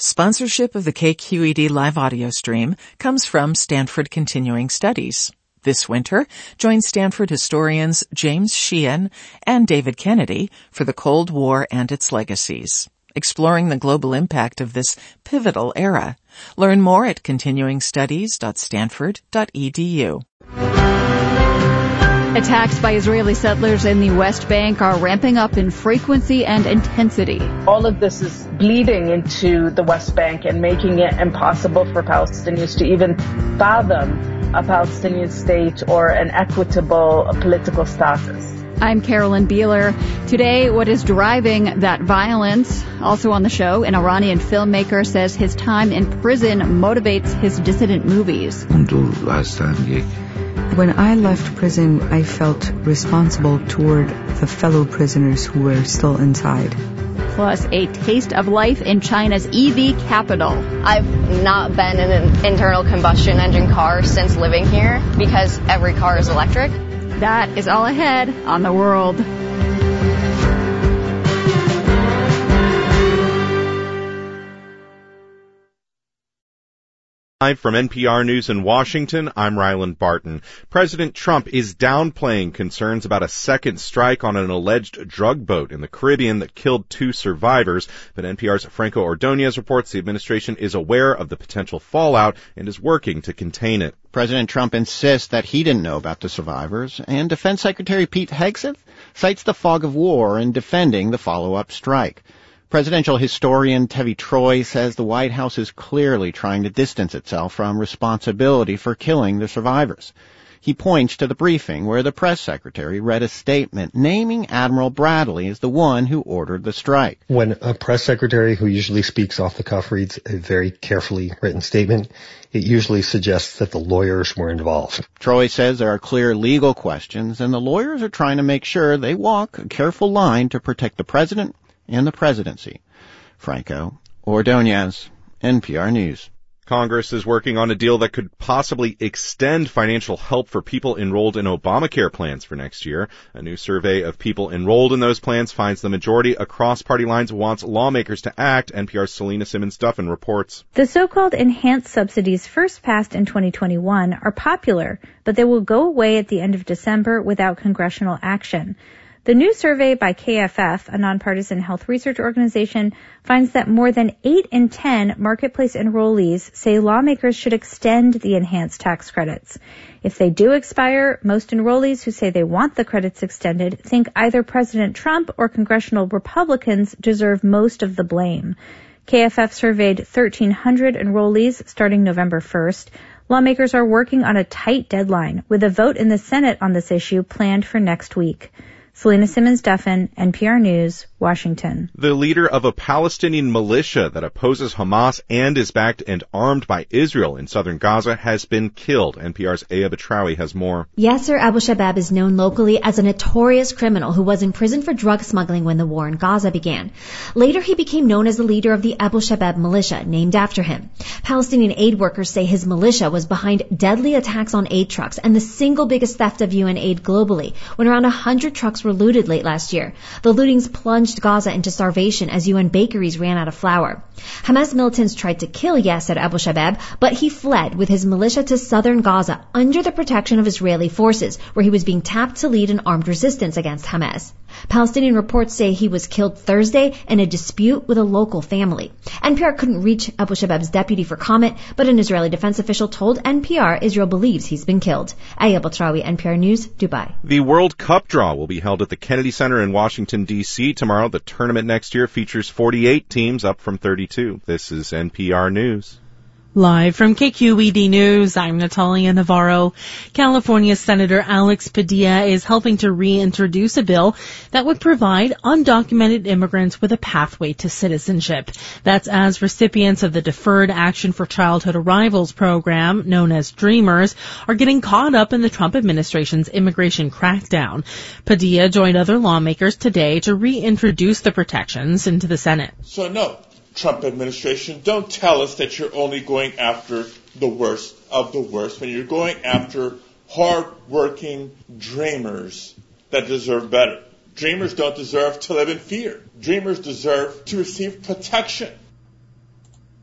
Sponsorship of the KQED live audio stream comes from Stanford Continuing Studies. This winter, join Stanford historians James Sheehan and David Kennedy for the Cold War and its legacies, exploring the global impact of this pivotal era. Learn more at continuingstudies.stanford.edu. Attacks by Israeli settlers in the West Bank are ramping up in frequency and intensity. All of this is bleeding into the West Bank and making it impossible for Palestinians to even fathom a Palestinian state or an equitable political status. I'm Carolyn Beeler. Today, what is driving that violence? Also on the show, an Iranian filmmaker says his time in prison motivates his dissident movies. When I left prison, I felt responsible toward the fellow prisoners who were still inside. Plus, a taste of life in China's EV capital. I've not been in an internal combustion engine car since living here because every car is electric. That is all ahead on The World. Live from NPR News in Washington, I'm Ryland Barton. President Trump is downplaying concerns about a second strike on an alleged drug boat in the Caribbean that killed 2 survivors. But NPR's Franco Ordonez reports the administration is aware of the potential fallout and is working to contain it. President Trump insists that he didn't know about the survivors, and Defense Secretary Pete Hegseth cites the fog of war in defending the follow-up strike. Presidential historian Tevi Troy says the White House is clearly trying to distance itself from responsibility for killing the survivors. He points to the briefing where the press secretary read a statement naming Admiral Bradley as the one who ordered the strike. When a press secretary who usually speaks off the cuff reads a very carefully written statement, it usually suggests that the lawyers were involved. Troy says there are clear legal questions, and the lawyers are trying to make sure they walk a careful line to protect the president and the presidency. Franco Ordonez, NPR News. Congress is working on a deal that could possibly extend financial help for people enrolled in Obamacare plans for next year. A new survey of people enrolled in those plans finds the majority across party lines wants lawmakers to act. NPR's Selena Simmons-Duffin reports. The so-called enhanced subsidies first passed in 2021 are popular, but they will go away at the end of December without congressional action. The new survey by KFF, a nonpartisan health research organization, finds that more than 8 in 10 marketplace enrollees say lawmakers should extend the enhanced tax credits. If they do expire, most enrollees who say they want the credits extended think either President Trump or congressional Republicans deserve most of the blame. KFF surveyed 1,300 enrollees starting November 1st. Lawmakers are working on a tight deadline, with a vote in the Senate on this issue planned for next week. Selena Simmons-Duffin, NPR News, Washington. The leader of a Palestinian militia that opposes Hamas and is backed and armed by Israel in southern Gaza has been killed. NPR's Aya Batrawi has more. Yasser Abu Shabab is known locally as a notorious criminal who was in prison for drug smuggling when the war in Gaza began. Later, he became known as the leader of the Abu Shabab militia, named after him. Palestinian aid workers say his militia was behind deadly attacks on aid trucks and the single biggest theft of UN aid globally, when around 100 trucks were looted late last year. The lootings plunged Gaza into starvation as UN bakeries ran out of flour. Hamas militants tried to kill Yasser Abu Shabab, but he fled with his militia to southern Gaza under the protection of Israeli forces, where he was being tapped to lead an armed resistance against Hamas. Palestinian reports say he was killed Thursday in a dispute with a local family. NPR couldn't reach Abu Shabab's deputy for comment, but an Israeli defense official told NPR Israel believes he's been killed. Aya Batrawi, NPR News, Dubai. The World Cup draw will be held at the Kennedy Center in Washington, D.C. tomorrow. The tournament next year features 48 teams, up from 32. This is NPR News. Live from KQED News, I'm Natalia Navarro. California Senator Alex Padilla is helping to reintroduce a bill that would provide undocumented immigrants with a pathway to citizenship. That's as recipients of the Deferred Action for Childhood Arrivals program, known as DREAMers, are getting caught up in the Trump administration's immigration crackdown. Padilla joined other lawmakers today to reintroduce the protections into the Senate. So no, Trump administration, don't tell us that you're only going after the worst of the worst when you're going after hard-working dreamers that deserve better. Dreamers don't deserve to live in fear. Dreamers deserve to receive protection.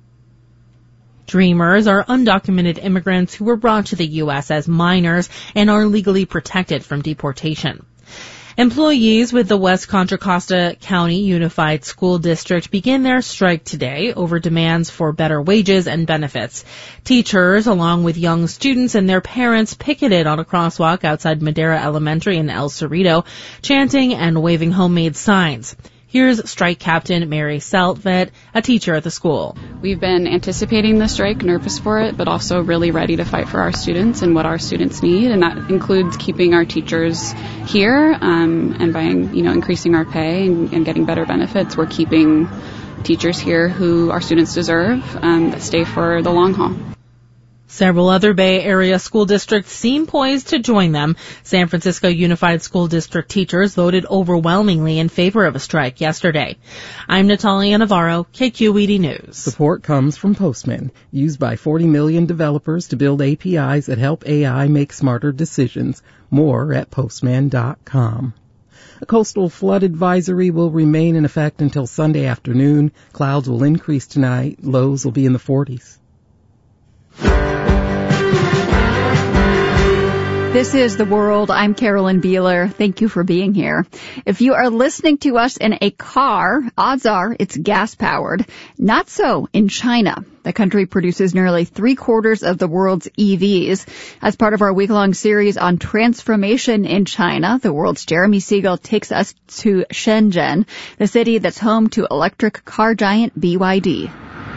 Dreamers are undocumented immigrants who were brought to the U.S. as minors and are legally protected from deportation. Employees with the West Contra Costa County Unified School District begin their strike today over demands for better wages and benefits. Teachers, along with young students and their parents, picketed on a crosswalk outside Madera Elementary in El Cerrito, chanting and waving homemade signs. Here's strike captain Mary Seltvet, a teacher at the school. We've been anticipating the strike, nervous for it, but also really ready to fight for our students and what our students need, and that includes keeping our teachers here, and by increasing our pay and getting better benefits, we're keeping teachers here who our students deserve, that stay for the long haul. Several other Bay Area school districts seem poised to join them. San Francisco Unified School District teachers voted overwhelmingly in favor of a strike yesterday. I'm Natalia Navarro, KQED News. Support comes from Postman, used by 40 million developers to build APIs that help AI make smarter decisions. More at postman.com. A coastal flood advisory will remain in effect until Sunday afternoon. Clouds will increase tonight. Lows will be in the 40s. This is The World. I'm Carolyn Beeler. Thank you for being here. If you are listening to us in a car, odds are it's gas-powered. Not so in China. The country produces nearly 3/4 of the world's EVs. As part of our week-long series on transformation in China, The World's Jeremy Siegel takes us to Shenzhen, the city that's home to electric car giant BYD.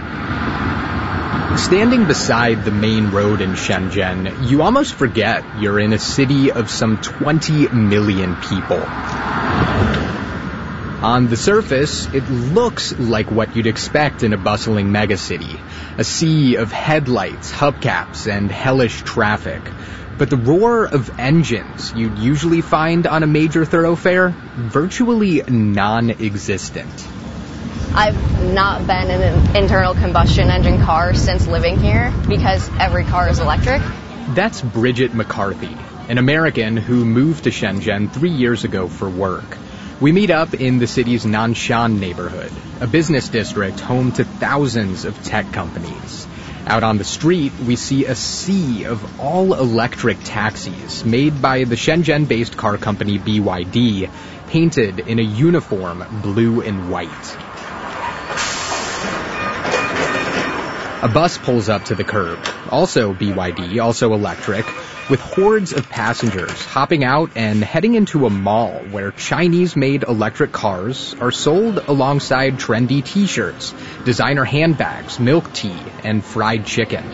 Standing beside the main road in Shenzhen, you almost forget you're in a city of some 20 million people. On the surface, it looks like what you'd expect in a bustling megacity, a sea of headlights, hubcaps, and hellish traffic. But the roar of engines you'd usually find on a major thoroughfare, virtually non-existent. I've not been in an internal combustion engine car since living here because every car is electric. That's Bridget McCarthy, an American who moved to Shenzhen 3 years ago for work. We meet up in the city's Nanshan neighborhood, a business district home to thousands of tech companies. Out on the street, we see a sea of all-electric taxis made by the Shenzhen-based car company BYD, painted in a uniform blue and white. A bus pulls up to the curb, also BYD, also electric, with hordes of passengers hopping out and heading into a mall where Chinese-made electric cars are sold alongside trendy t-shirts, designer handbags, milk tea, and fried chicken.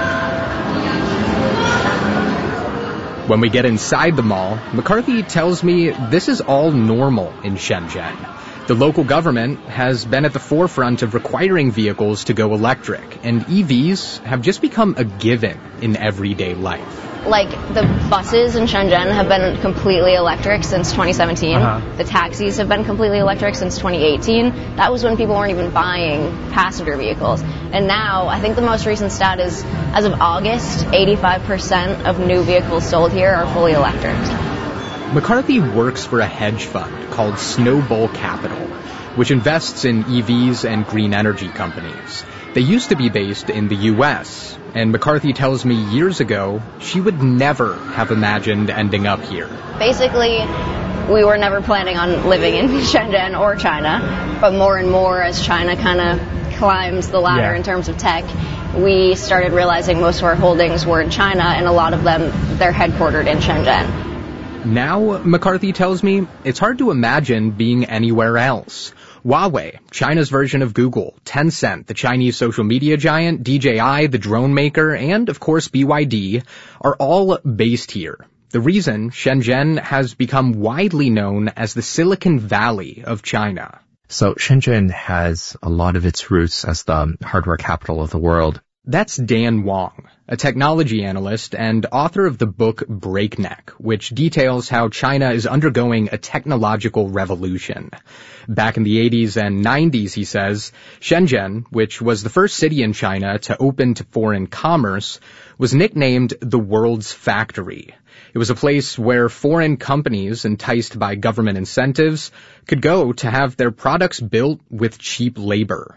When we get inside the mall, McCarthy tells me this is all normal in Shenzhen. The local government has been at the forefront of requiring vehicles to go electric, and EVs have just become a given in everyday life. Like, the buses in Shenzhen have been completely electric since 2017. The taxis have been completely electric since 2018. That was when people weren't even buying passenger vehicles. And now, I think the most recent stat is, as of August, 85% of new vehicles sold here are fully electric. McCarthy works for a hedge fund called Snowball Capital, which invests in EVs and green energy companies. They used to be based in the U.S., and McCarthy tells me years ago she would never have imagined ending up here. Basically, we were never planning on living in Shenzhen or China, but more and more as China kind of climbs the ladder in terms of tech, we started realizing most of our holdings were in China, and a lot of them, they're headquartered in Shenzhen. Now, McCarthy tells me, it's hard to imagine being anywhere else. Huawei, China's version of Google, Tencent, the Chinese social media giant, DJI, the drone maker, and, of course, BYD, are all based here. The reason Shenzhen has become widely known as the Silicon Valley of China. So Shenzhen has a lot of its roots as the hardware capital of the world. That's Dan Wong, a technology analyst and author of the book Breakneck, which details how China is undergoing a technological revolution. Back in the 80s and 90s, he says, Shenzhen, which was the first city in China to open to foreign commerce, was nicknamed the world's factory. It was a place where foreign companies, enticed by government incentives, could go to have their products built with cheap labor.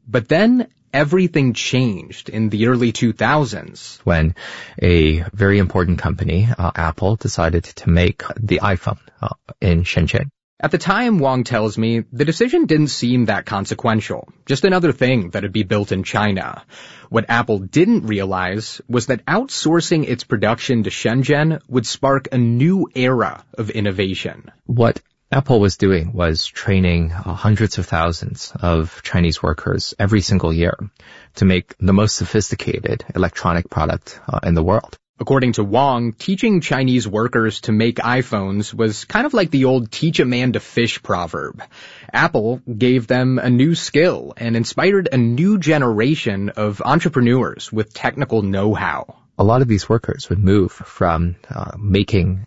But then everything changed in the early 2000s. When a very important company, Apple, decided to make the iPhone in Shenzhen. At the time, Wang tells me, the decision didn't seem that consequential. Just another thing that'd be built in China. What Apple didn't realize was that outsourcing its production to Shenzhen would spark a new era of innovation. What Apple was doing was training hundreds of thousands of Chinese workers every single year to make the most sophisticated electronic product in the world. According to Wang, teaching Chinese workers to make iPhones was kind of like the old teach a man to fish proverb. Apple gave them a new skill and inspired a new generation of entrepreneurs with technical know-how. A lot of these workers would move from making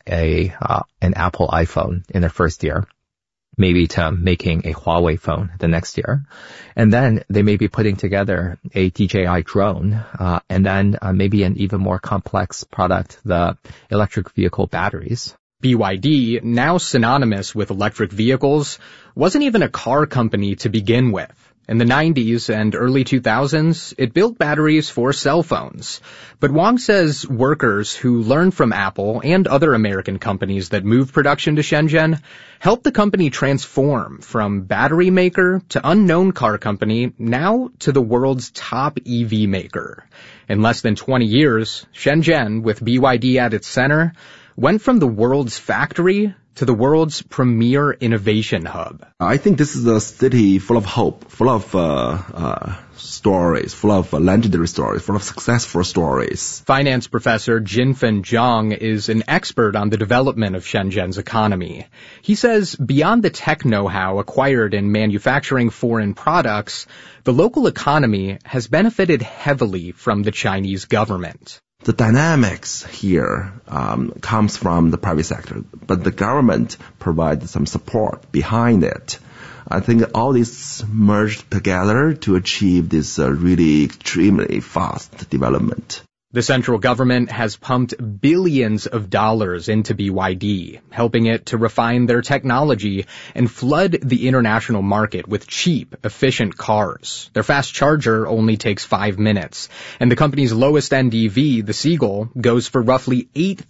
an Apple iPhone in their first year, maybe to making a Huawei phone the next year. And then they may be putting together a DJI drone, and then maybe an even more complex product, the electric vehicle batteries. BYD, now synonymous with electric vehicles, wasn't even a car company to begin with. In the 90s and early 2000s, it built batteries for cell phones. But Wang says workers who learned from Apple and other American companies that moved production to Shenzhen helped the company transform from battery maker to unknown car company, now to the world's top EV maker. In less than 20 years, Shenzhen, with BYD at its center, went from the world's factory to the world's premier innovation hub. I think this is a city full of hope, full of stories, full of legendary stories, full of successful stories. Finance professor Jinfen Zhang is an expert on the development of Shenzhen's economy. He says beyond the tech know-how acquired in manufacturing foreign products, the local economy has benefited heavily from the Chinese government. The dynamics here comes from the private sector, but the government provides some support behind it. I think all this merged together to achieve this really extremely fast development. The central government has pumped billions of dollars into BYD, helping it to refine their technology and flood the international market with cheap, efficient cars. Their fast charger only takes 5 minutes, and the company's lowest-end EV, the Seagull, goes for roughly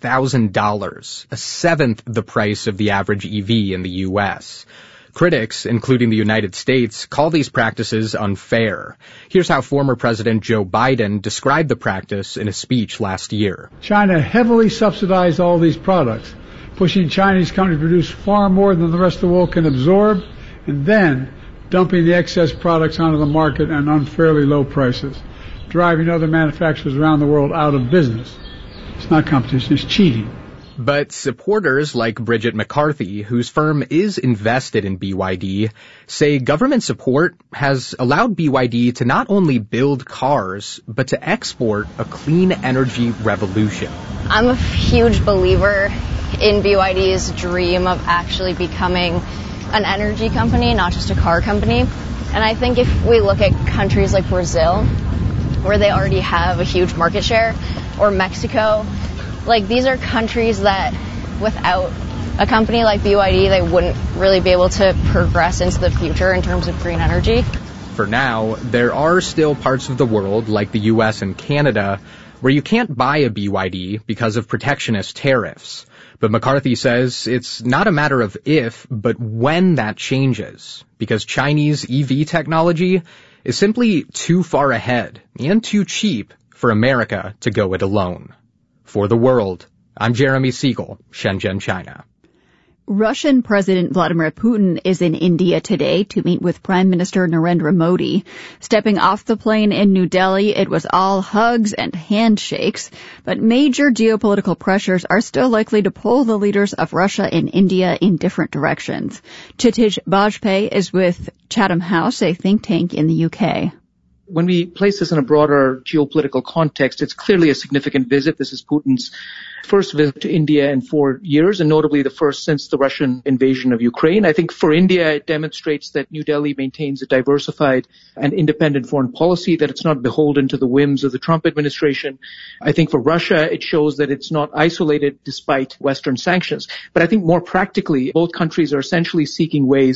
$8,000, a seventh the price of the average EV in the U.S. Critics, including the United States, call these practices unfair. Here's how former President Joe Biden described the practice in a speech last year. China heavily subsidized all these products, pushing Chinese companies to produce far more than the rest of the world can absorb, and then dumping the excess products onto the market at unfairly low prices, driving other manufacturers around the world out of business. It's not competition, it's cheating. But supporters like Bridget McCarthy, whose firm is invested in BYD, say government support has allowed BYD to not only build cars, but to export a clean energy revolution. I'm a huge believer in BYD's dream of actually becoming an energy company, not just a car company. And I think if we look at countries like Brazil, where they already have a huge market share, or Mexico, like, these are countries that without a company like BYD, they wouldn't really be able to progress into the future in terms of green energy. For now, there are still parts of the world, like the U.S. and Canada, where you can't buy a BYD because of protectionist tariffs. But McCarthy says it's not a matter of if, but when that changes, because Chinese EV technology is simply too far ahead and too cheap for America to go it alone. For The World, I'm Jeremy Siegel, Shenzhen, China. Russian President Vladimir Putin is in India today to meet with Prime Minister Narendra Modi. Stepping off the plane in New Delhi, it was all hugs and handshakes, but major geopolitical pressures are still likely to pull the leaders of Russia and India in different directions. Chitij Bajpai is with Chatham House, a think tank in the UK. When we place this in a broader geopolitical context, it's clearly a significant visit. This is Putin's first visit to India in 4 years, and notably the first since the Russian invasion of Ukraine. I think for India, it demonstrates that New Delhi maintains a diversified and independent foreign policy, that it's not beholden to the whims of the Trump administration. I think for Russia, it shows that it's not isolated despite Western sanctions. But I think more practically, both countries are essentially seeking ways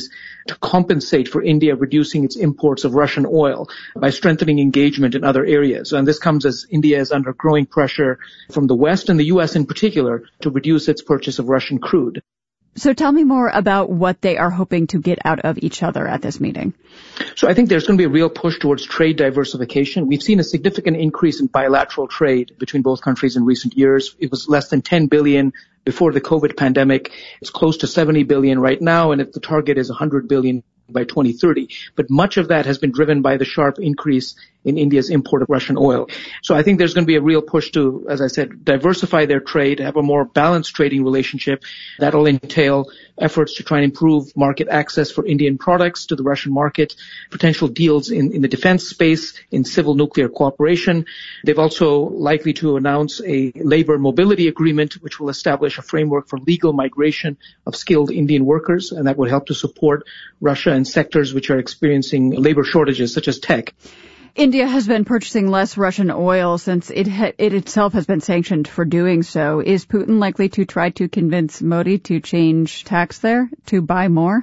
to compensate for India reducing its imports of Russian oil by strengthening engagement in other areas. And this comes as India is under growing pressure from the West and the U.S. in particular to reduce its purchase of Russian crude. So tell me more about what they are hoping to get out of each other at this meeting. So I think there's going to be a real push towards trade diversification. We've seen a significant increase in bilateral trade between both countries in recent years. It was less than 10 billion before the COVID pandemic. It's close to 70 billion right now, and the target is 100 billion by 2030. But much of that has been driven by the sharp increase in India's import of Russian oil. So I think there's going to be a real push to, as I said, diversify their trade, have a more balanced trading relationship. That'll entail efforts to try and improve market access for Indian products to the Russian market, potential deals in the defense space, in civil nuclear cooperation. They've also likely to announce a labor mobility agreement, which will establish a framework for legal migration of skilled Indian workers, and that would help to support Russia in sectors which are experiencing labor shortages, such as tech. India has been purchasing less Russian oil since it itself has been sanctioned for doing so. Is Putin likely to try to convince Modi to change tax there, to buy more?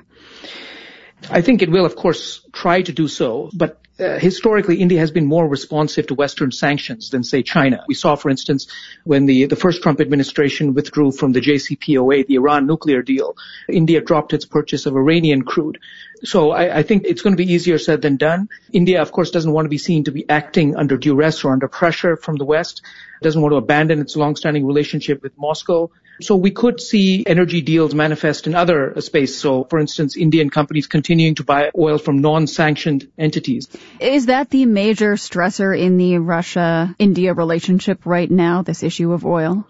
I think it will, of course, try to do so, but historically, India has been more responsive to Western sanctions than, say, China. We saw, for instance, when the first Trump administration withdrew from the JCPOA, the Iran nuclear deal, India dropped its purchase of Iranian crude. So I think it's going to be easier said than done. India, of course, doesn't want to be seen to be acting under duress or under pressure from the West. It doesn't want to abandon its long-standing relationship with Moscow. So we could see energy deals manifest in other space. So, for instance, Indian companies continuing to buy oil from non-sanctioned entities. Is that the major stressor in the Russia-India relationship right now, this issue of oil?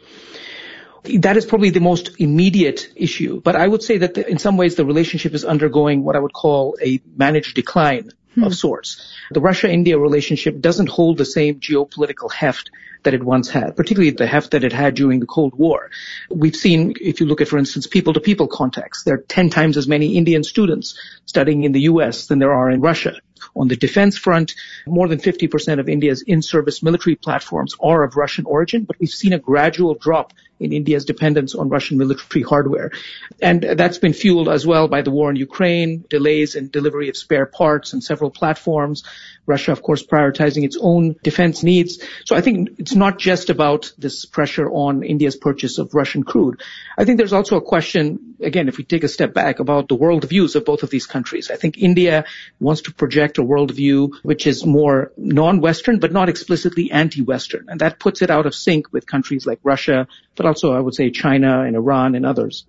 That is probably the most immediate issue. But I would say that in some ways the relationship is undergoing what I would call a managed decline of sorts. The Russia-India relationship doesn't hold the same geopolitical heft that it once had, particularly the heft that it had during the Cold War. We've seen, if you look at, for instance, people-to-people contacts, there are 10 times as many Indian students studying in the U.S. than there are in Russia. On the defense front, more than 50% of India's in-service military platforms are of Russian origin, but we've seen a gradual drop in India's dependence on Russian military hardware. And that's been fueled as well by the war in Ukraine, delays in delivery of spare parts and several platforms. Russia, of course, prioritizing its own defense needs. So I think it's not just about this pressure on India's purchase of Russian crude. I think there's also a question, again, if we take a step back, about the worldviews of both of these countries. I think India wants to project a worldview which is more non-Western, but not explicitly anti-Western. And that puts it out of sync with countries like Russia, but also, I would say, China and Iran and others.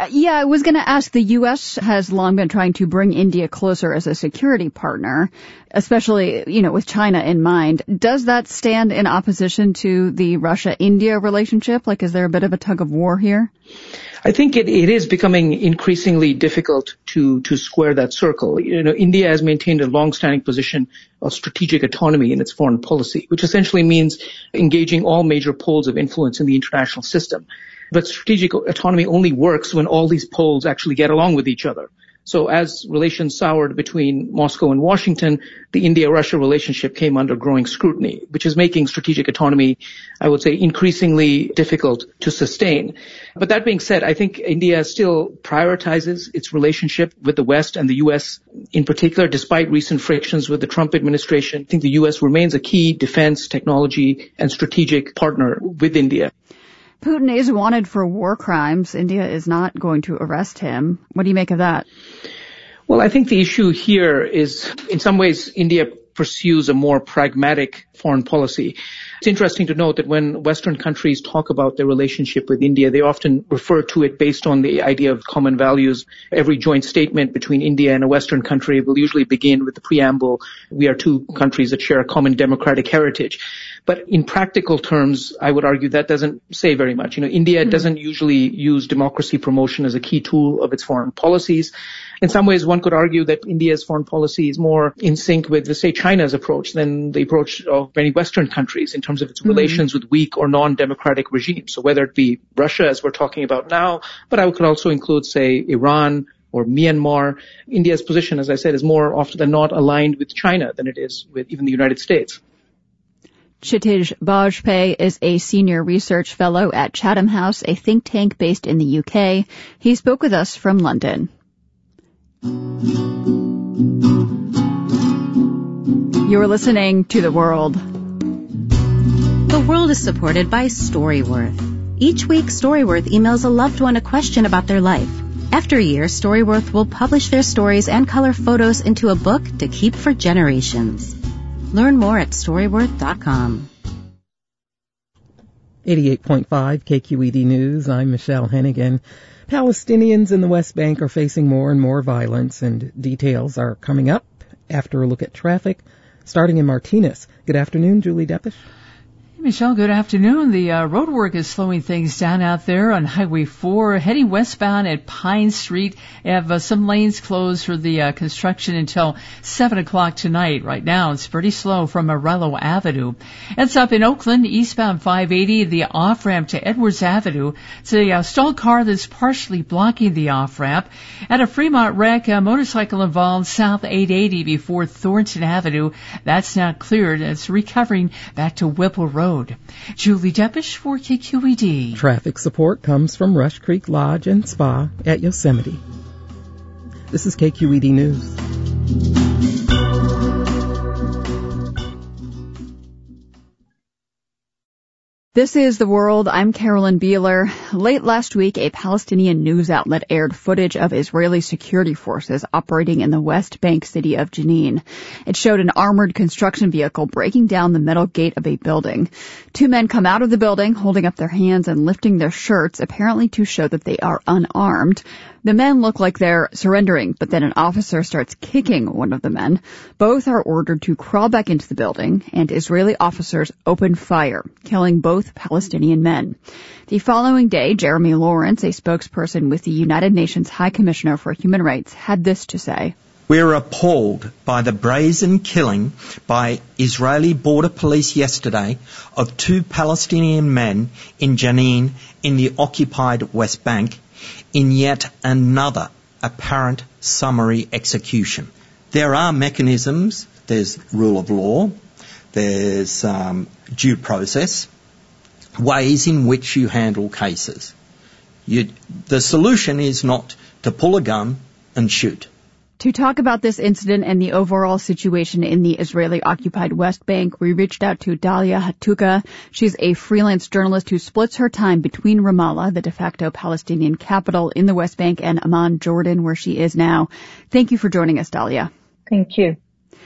I was going to ask, the U.S. has long been trying to bring India closer as a security partner, especially, with China in mind. Does that stand in opposition to the Russia-India relationship? Is there a bit of a tug of war here? I think it is becoming increasingly difficult to square that circle. India has maintained a long-standing position of strategic autonomy in its foreign policy, which essentially means engaging all major poles of influence in the international system. But strategic autonomy only works when all these poles actually get along with each other. So as relations soured between Moscow and Washington, the India-Russia relationship came under growing scrutiny, which is making strategic autonomy, I would say, increasingly difficult to sustain. But that being said, I think India still prioritizes its relationship with the West and the U.S. in particular, despite recent frictions with the Trump administration. I think the U.S. remains a key defense, technology, and strategic partner with India. Putin is wanted for war crimes. India is not going to arrest him. What do you make of that? Well, I think the issue here is, in some ways, India pursues a more pragmatic foreign policy. It's interesting to note that when Western countries talk about their relationship with India, they often refer to it based on the idea of common values. Every joint statement between India and a Western country will usually begin with the preamble, "We are two countries that share a common democratic heritage." But in practical terms, I would argue that doesn't say very much. India doesn't usually use democracy promotion as a key tool of its foreign policies. In some ways, one could argue that India's foreign policy is more in sync with, say, China's approach than the approach of many Western countries in terms of its relations with weak or non-democratic regimes. So whether it be Russia, as we're talking about now, but I could also include, say, Iran or Myanmar. India's position, as I said, is more often than not aligned with China than it is with even the United States. Kshitij Bajpai is a senior research fellow at Chatham House, a think tank based in the UK. He spoke with us from London. You're listening to The World. The World is supported by Storyworth. Each week, Storyworth emails a loved one a question about their life. After a year, Storyworth will publish their stories and color photos into a book to keep for generations. Learn more at Storyworth.com. 88.5 KQED News. I'm Michelle Hennigan. Palestinians in the West Bank are facing more and more violence, and details are coming up after a look at traffic, starting in Martinez. Good afternoon, Julie Deppish. Michelle, good afternoon. The road work is slowing things down out there on Highway 4. Heading westbound at Pine Street, you have some lanes closed for the construction until 7 o'clock tonight. Right now, it's pretty slow from Morello Avenue. It's up in Oakland, eastbound 580, the off-ramp to Edwards Avenue. It's a stalled car that's partially blocking the off-ramp. At a Fremont wreck, a motorcycle involved south 880 before Thornton Avenue. That's now cleared. It's recovering back to Whipple Road. Julie Deppish for KQED. Traffic support comes from Rush Creek Lodge and Spa at Yosemite. This is KQED News. This is The World. I'm Carolyn Beeler. Late last week, a Palestinian news outlet aired footage of Israeli security forces operating in the West Bank city of Jenin. It showed an armored construction vehicle breaking down the metal gate of a building. Two men come out of the building, holding up their hands and lifting their shirts, apparently to show that they are unarmed. The men look like they're surrendering, but then an officer starts kicking one of the men. Both are ordered to crawl back into the building, and Israeli officers open fire, killing both Palestinian men. The following day, Jeremy Lawrence, a spokesperson with the United Nations High Commissioner for Human Rights, had this to say. We're appalled by the brazen killing by Israeli border police yesterday of two Palestinian men in Jenin in the occupied West Bank, in yet another apparent summary execution. There are mechanisms. There's rule of law. There's due process, ways in which you handle cases. The solution is not to pull a gun and shoot. To talk about this incident and the overall situation in the Israeli-occupied West Bank, we reached out to Dalia Hatuka. She's a freelance journalist who splits her time between Ramallah, the de facto Palestinian capital in the West Bank, and Amman, Jordan, where she is now. Thank you for joining us, Dalia. Thank you.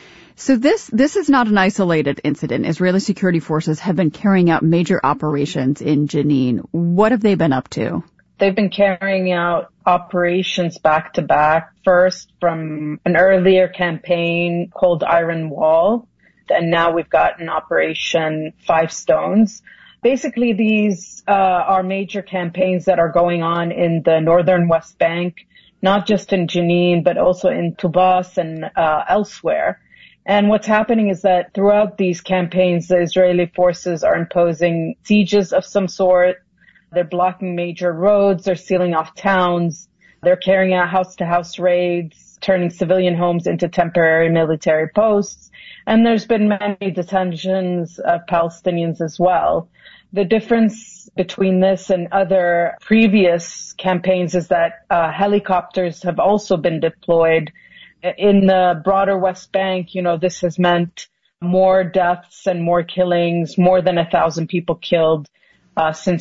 So this is not an isolated incident. Israeli security forces have been carrying out major operations in Jenin. What have they been up to? They've been carrying out operations back to back, first from an earlier campaign called Iron Wall, and now we've got an Operation Five Stones. Basically, these are major campaigns that are going on in the northern West Bank, not just in Jenin, but also in Tubas and elsewhere. And what's happening is that throughout these campaigns, the Israeli forces are imposing sieges of some sort. They're blocking major roads. They're sealing off towns. They're carrying out house-to-house raids, turning civilian homes into temporary military posts. And there's been many detentions of Palestinians as well. The difference between this and other previous campaigns is that helicopters have also been deployed. In the broader West Bank, this has meant more deaths and more killings, more than 1,000 people killed since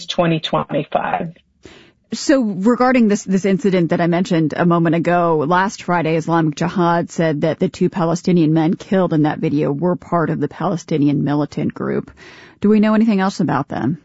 2025. So regarding this incident that I mentioned a moment ago, last Friday, Islamic Jihad said that the two Palestinian men killed in that video were part of the Palestinian militant group. Do we know anything else about them?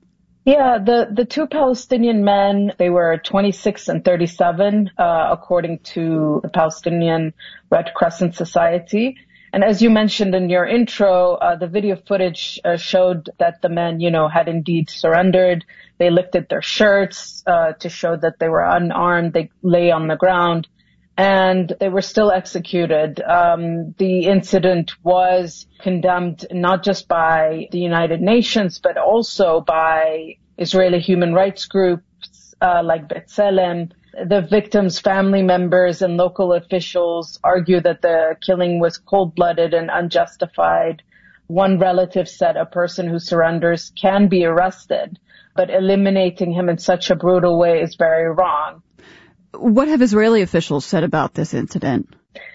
Yeah, the two Palestinian men, they were 26 and 37, according to the Palestinian Red Crescent Society. And as you mentioned in your intro, the video footage showed that the men, had indeed surrendered. They lifted their shirts to show that they were unarmed. They lay on the ground, and they were still executed. The incident was condemned not just by the United Nations, but also by Israeli human rights groups like B'Tselem. The victims' family members and local officials argue that the killing was cold-blooded and unjustified. One relative said a person who surrenders can be arrested, but eliminating him in such a brutal way is very wrong. What have Israeli officials said about this incident?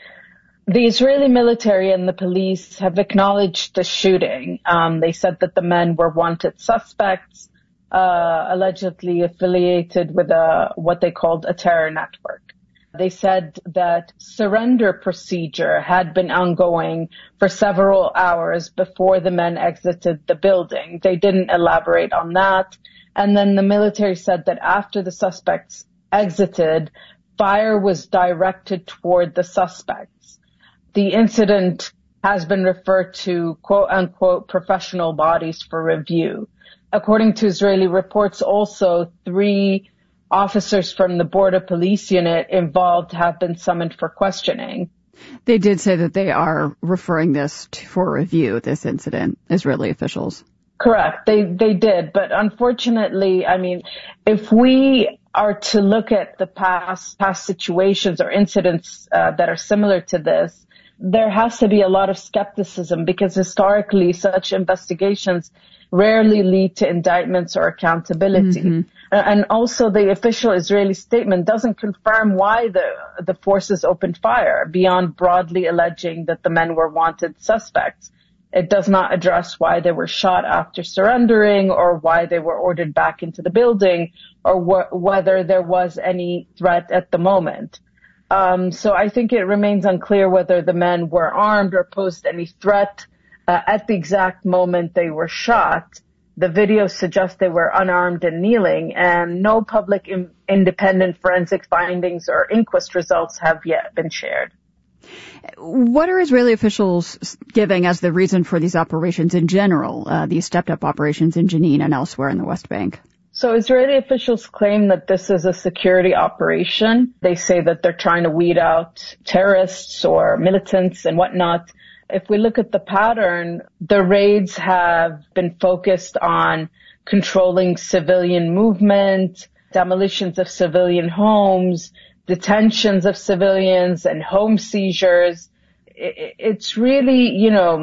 The Israeli military and the police have acknowledged the shooting. They said that the men were wanted suspects, allegedly affiliated with what they called a terror network. They said that surrender procedure had been ongoing for several hours before the men exited the building. They didn't elaborate on that. And then the military said that after the suspects exited, fire was directed toward the suspects. The incident has been referred to, quote unquote, professional bodies for review. According to Israeli reports, also 3 officers from the border police unit involved have been summoned for questioning. They did say that they are referring this for review, this incident, Israeli officials. Correct. They did. But unfortunately, I mean, if we are to look at the past situations or incidents that are similar to this, there has to be a lot of skepticism because historically such investigations rarely lead to indictments or accountability. Mm-hmm. And also the official Israeli statement doesn't confirm why the forces opened fire beyond broadly alleging that the men were wanted suspects. It does not address why they were shot after surrendering or why they were ordered back into the building or whether there was any threat at the moment. So I think it remains unclear whether the men were armed or posed any threat at the exact moment they were shot. The video suggests they were unarmed and kneeling, and no public independent forensic findings or inquest results have yet been shared. What are Israeli officials giving as the reason for these operations in general, these stepped-up operations in Jenin and elsewhere in the West Bank? So Israeli officials claim that this is a security operation. They say that they're trying to weed out terrorists or militants and whatnot. If we look at the pattern, the raids have been focused on controlling civilian movement, demolitions of civilian homes, detentions of civilians, and home seizures. It's really,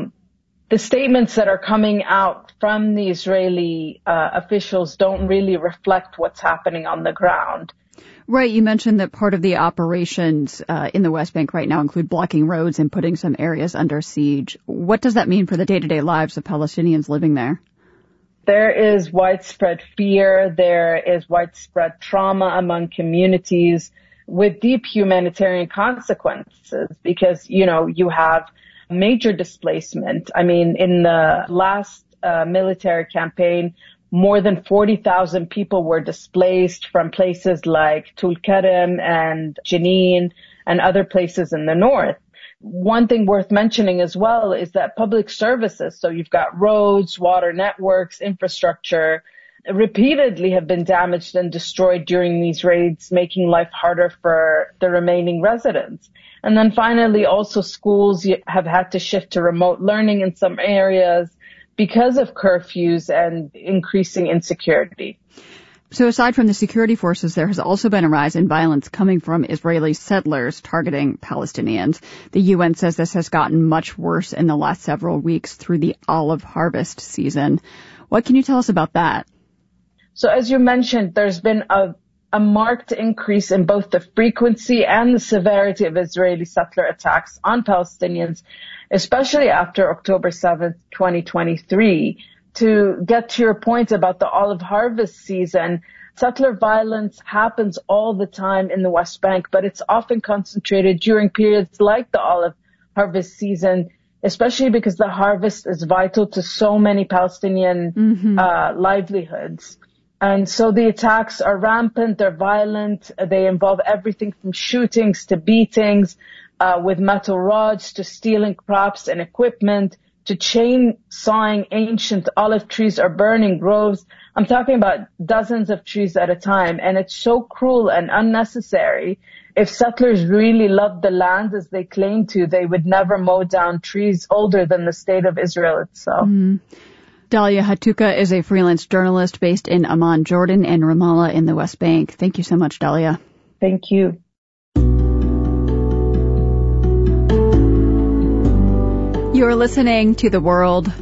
the statements that are coming out from the Israeli officials don't really reflect what's happening on the ground. Right. You mentioned that part of the operations in the West Bank right now include blocking roads and putting some areas under siege. What does that mean for the day-to-day lives of Palestinians living there? There is widespread fear. There is widespread trauma among communities with deep humanitarian consequences because, you have major displacement. I mean, in the last military campaign, more than 40,000 people were displaced from places like Tulkarem and Jenin and other places in the north. One thing worth mentioning as well is that public services, so you've got roads, water networks, infrastructure, repeatedly have been damaged and destroyed during these raids, making life harder for the remaining residents. And then finally, also schools have had to shift to remote learning in some areas because of curfews and increasing insecurity. So aside from the security forces, there has also been a rise in violence coming from Israeli settlers targeting Palestinians. The UN says this has gotten much worse in the last several weeks through the olive harvest season. What can you tell us about that? So as you mentioned, there's been a marked increase in both the frequency and the severity of Israeli settler attacks on Palestinians, especially after October 7th, 2023. To get to your point about the olive harvest season, settler violence happens all the time in the West Bank, but it's often concentrated during periods like the olive harvest season, especially because the harvest is vital to so many Palestinian livelihoods. And so the attacks are rampant, they're violent, they involve everything from shootings to beatings, with metal rods to stealing crops and equipment, to chainsawing ancient olive trees or burning groves. I'm talking about dozens of trees at a time, and it's so cruel and unnecessary. If settlers really loved the land as they claim to, they would never mow down trees older than the state of Israel itself. Dalia Hatuka is a freelance journalist based in Amman, Jordan, and Ramallah in the West Bank. Thank you so much, Dalia. Thank you. You're listening to The World.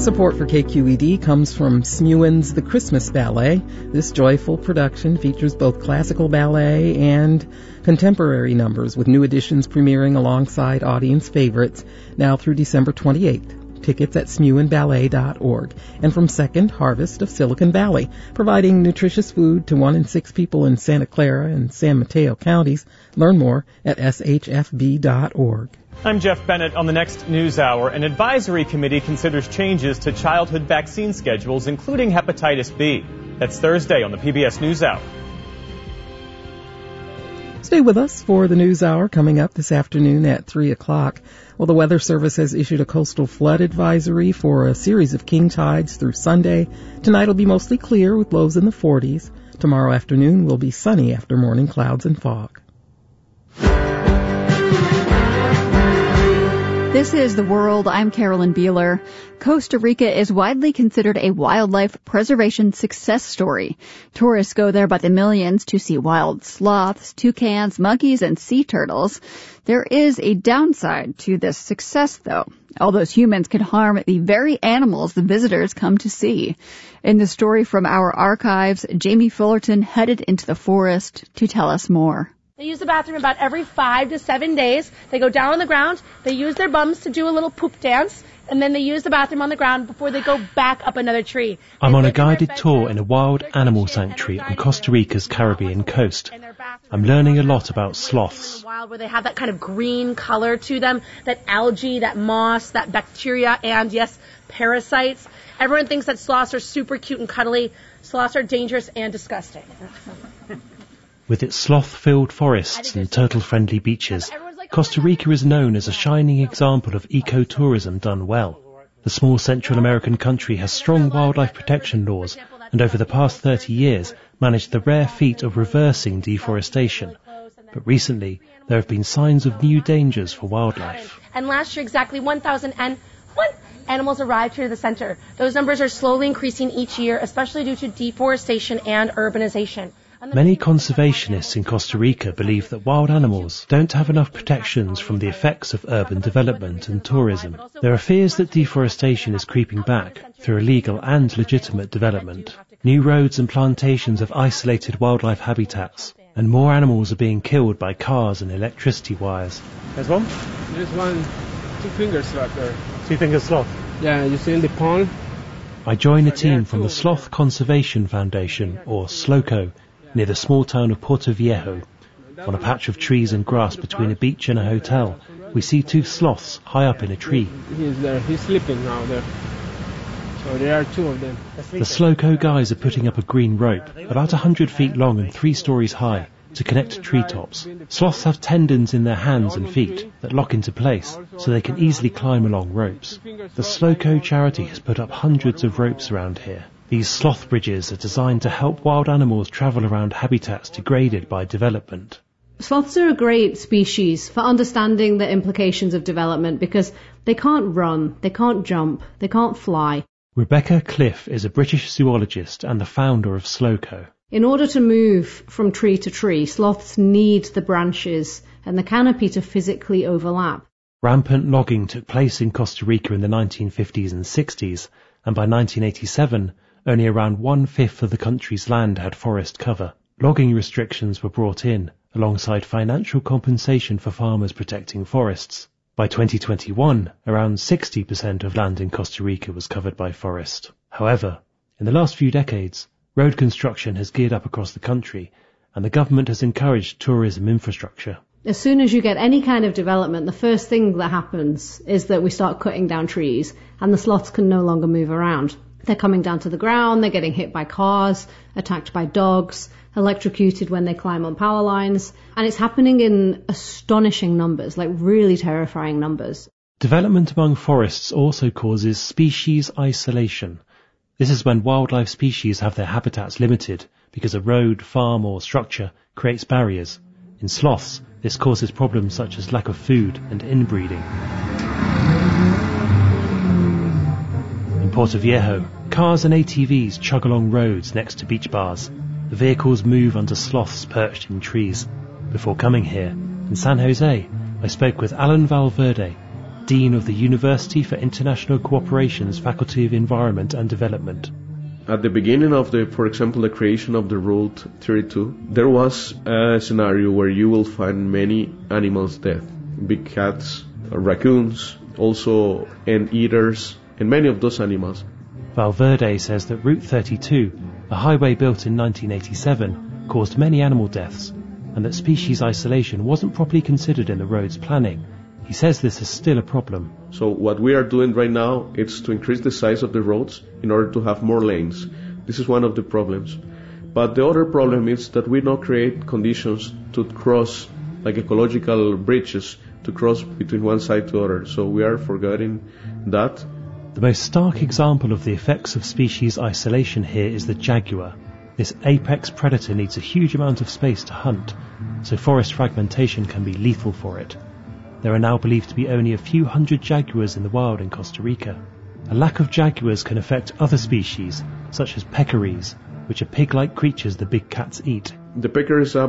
Support for KQED comes from Smuin's The Christmas Ballet. This joyful production features both classical ballet and contemporary numbers, with new editions premiering alongside audience favorites now through December 28th. Tickets at smuinballet.org. And from Second Harvest of Silicon Valley, providing nutritious food to 1 in 6 people in Santa Clara and San Mateo counties. Learn more at shfb.org. I'm Jeff Bennett. On the next News Hour, an advisory committee considers changes to childhood vaccine schedules, including hepatitis B. That's Thursday on the PBS NewsHour. Stay with us for the News Hour coming up this afternoon at 3 o'clock. Well, the Weather Service has issued a coastal flood advisory for a series of king tides through Sunday. Tonight will be mostly clear with lows in the 40s. Tomorrow afternoon will be sunny after morning clouds and fog. This is The World. I'm Carolyn Beeler. Costa Rica is widely considered a wildlife preservation success story. Tourists go there by the millions to see wild sloths, toucans, monkeys, and sea turtles. There is a downside to this success, though. All those humans can harm the very animals the visitors come to see. In the story from our archives, Jamie Fullerton headed into the forest to tell us more. They use the bathroom about every 5 to 7 days. They go down on the ground, they use their bums to do a little poop dance, and then they use the bathroom on the ground before they go back up another tree. I'm on a guided tour in a wild animal sanctuary on Costa Rica's Caribbean coast. I'm learning a lot about sloths. Wild, where they have that kind of green color to them, that algae, that moss, that bacteria, and yes, parasites. Everyone thinks that sloths are super cute and cuddly. Sloths are dangerous and disgusting. With its sloth-filled forests and turtle-friendly beaches, Costa Rica is known as a shining example of ecotourism done well. The small Central American country has strong wildlife protection laws and over the past 30 years managed the rare feat of reversing deforestation. But recently, there have been signs of new dangers for wildlife. And last year, exactly 1,001 animals arrived here to the center. Those numbers are slowly increasing each year, especially due to deforestation and urbanization. Many conservationists in Costa Rica believe that wild animals don't have enough protections from the effects of urban development and tourism. There are fears that deforestation is creeping back through illegal and legitimate development. New roads and plantations have isolated wildlife habitats, and more animals are being killed by cars and electricity wires. There's one? There's one, 2-finger sloth there. 2-finger sloth? Yeah, you see in the pond? I join a team from the Sloth Conservation Foundation, or SLOCO, near the small town of Puerto Viejo. On a patch of trees and grass between a beach and a hotel, we see 2 sloths high up in a tree. He's there. He's sleeping now there. So there are 2 of them. The SLOCO guys are putting up a green rope, about 100 feet long and 3 stories high, to connect treetops. Sloths have tendons in their hands and feet that lock into place, so they can easily climb along ropes. The SLOCO charity has put up hundreds of ropes around here. These sloth bridges are designed to help wild animals travel around habitats degraded by development. Sloths are a great species for understanding the implications of development because they can't run, they can't jump, they can't fly. Rebecca Cliff is a British zoologist and the founder of SLOCO. In order to move from tree to tree, sloths need the branches and the canopy to physically overlap. Rampant logging took place in Costa Rica in the 1950s and 60s, and by 1987, only around 1/5 of the country's land had forest cover. Logging restrictions were brought in, alongside financial compensation for farmers protecting forests. By 2021, around 60% of land in Costa Rica was covered by forest. However, in the last few decades, road construction has geared up across the country, and the government has encouraged tourism infrastructure. As soon as you get any kind of development, the first thing that happens is that we start cutting down trees, and the sloths can no longer move around. They're coming down to the ground, they're getting hit by cars, attacked by dogs, electrocuted when they climb on power lines, and it's happening in astonishing numbers, like really terrifying numbers. Development among forests also causes species isolation. This is when wildlife species have their habitats limited because a road, farm or structure creates barriers. In sloths, this causes problems such as lack of food and inbreeding. In Puerto Viejo, cars and ATVs chug along roads next to beach bars. The vehicles move under sloths perched in trees. Before coming here, in San Jose, I spoke with Alan Valverde. Dean of the University for International Cooperation's Faculty of Environment and Development. At the beginning of for example, the creation of the Route 32, there was a scenario where you will find many animals dead. Big cats, raccoons, also ant-eaters, and many of those animals. Valverde says that Route 32, a highway built in 1987, caused many animal deaths, and that species isolation wasn't properly considered in the road's planning. He says this is still a problem. So what we are doing right now is to increase the size of the roads in order to have more lanes. This is one of the problems. But the other problem is that we don't create conditions to cross, like ecological bridges, to cross between one side to other. So we are forgetting that. The most stark example of the effects of species isolation here is the jaguar. This apex predator needs a huge amount of space to hunt, so forest fragmentation can be lethal for it. There are now believed to be only a few hundred jaguars in the wild in Costa Rica. A lack of jaguars can affect other species, such as peccaries, which are pig-like creatures the big cats eat. The peccary is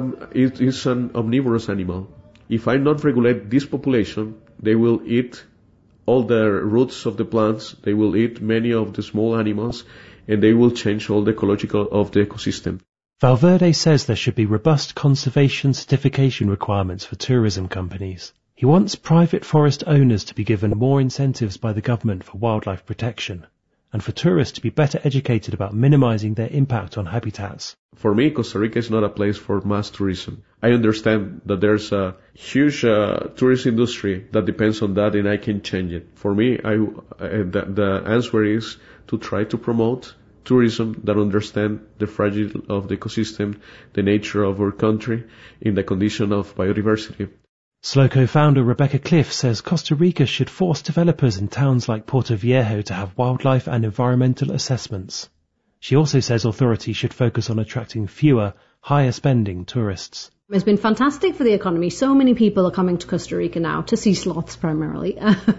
an omnivorous animal. If I not regulate this population, they will eat all the roots of the plants, they will eat many of the small animals, and they will change all the ecological of the ecosystem. Valverde says there should be robust conservation certification requirements for tourism companies. He wants private forest owners to be given more incentives by the government for wildlife protection, and for tourists to be better educated about minimizing their impact on habitats. For me, Costa Rica is not a place for mass tourism. I understand that there's a huge tourist industry that depends on that, and I can change it. For me, the answer is to try to promote tourism that understand the fragility of the ecosystem, the nature of our country, in the condition of biodiversity. SLO co-founder Rebecca Cliff says Costa Rica should force developers in towns like Puerto Viejo to have wildlife and environmental assessments. She also says authorities should focus on attracting fewer, higher-spending tourists. It's been fantastic for the economy. So many people are coming to Costa Rica now to see sloths primarily.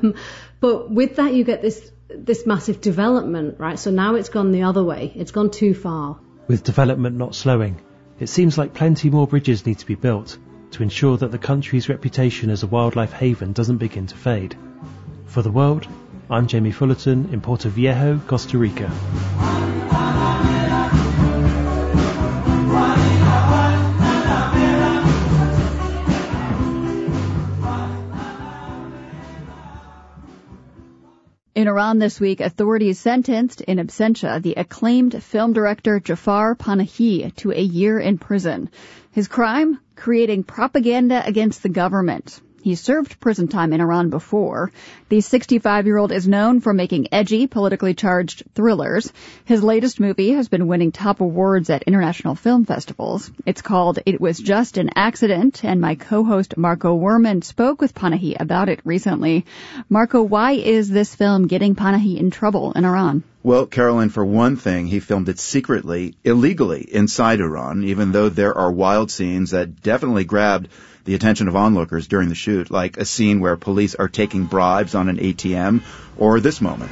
But with that, you get this massive development, right? So now it's gone the other way. It's gone too far. With development not slowing, it seems like plenty more bridges need to be built to ensure that the country's reputation as a wildlife haven doesn't begin to fade. For The World, I'm Jamie Fullerton in Puerto Viejo, Costa Rica. In Iran this week, authorities sentenced in absentia the acclaimed film director Jafar Panahi to a year in prison. His crime? Creating propaganda against the government. He served prison time in Iran before. The 65-year-old is known for making edgy, politically charged thrillers. His latest movie has been winning top awards at international film festivals. It's called It Was Just an Accident, and my co-host Marco Werman spoke with Panahi about it recently. Marco, why is this film getting Panahi in trouble in Iran? Well, Carolyn, for one thing, he filmed it secretly, illegally, inside Iran, even though there are wild scenes that definitely grabbed the attention of onlookers during the shoot, like a scene where police are taking bribes on an ATM, or this moment,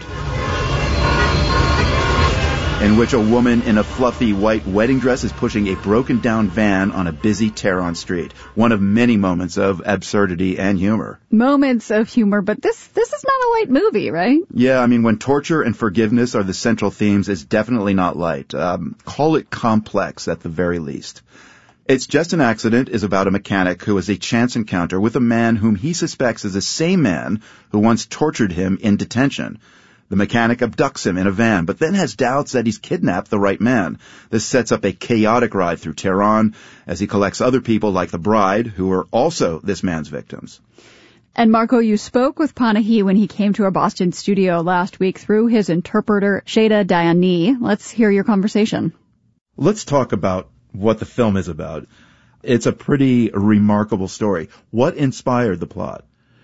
in which a woman in a fluffy white wedding dress is pushing a broken-down van on a busy Tehran street. One of many moments of absurdity and humor. Moments of humor, but this is not a light movie, right? Yeah, I mean, when torture and forgiveness are the central themes, it's definitely not light. Call it complex at the very least. It's Just an Accident is about a mechanic who has a chance encounter with a man whom he suspects is the same man who once tortured him in detention. The mechanic abducts him in a van, but then has doubts that he's kidnapped the right man. This sets up a chaotic ride through Tehran as he collects other people like the bride, who are also this man's victims. And Marco, you spoke with Panahi when he came to our Boston studio last week through his interpreter, Shada Dayani. Let's hear your conversation. Let's talk about what the film is about. It's a pretty remarkable story. What inspired the plot?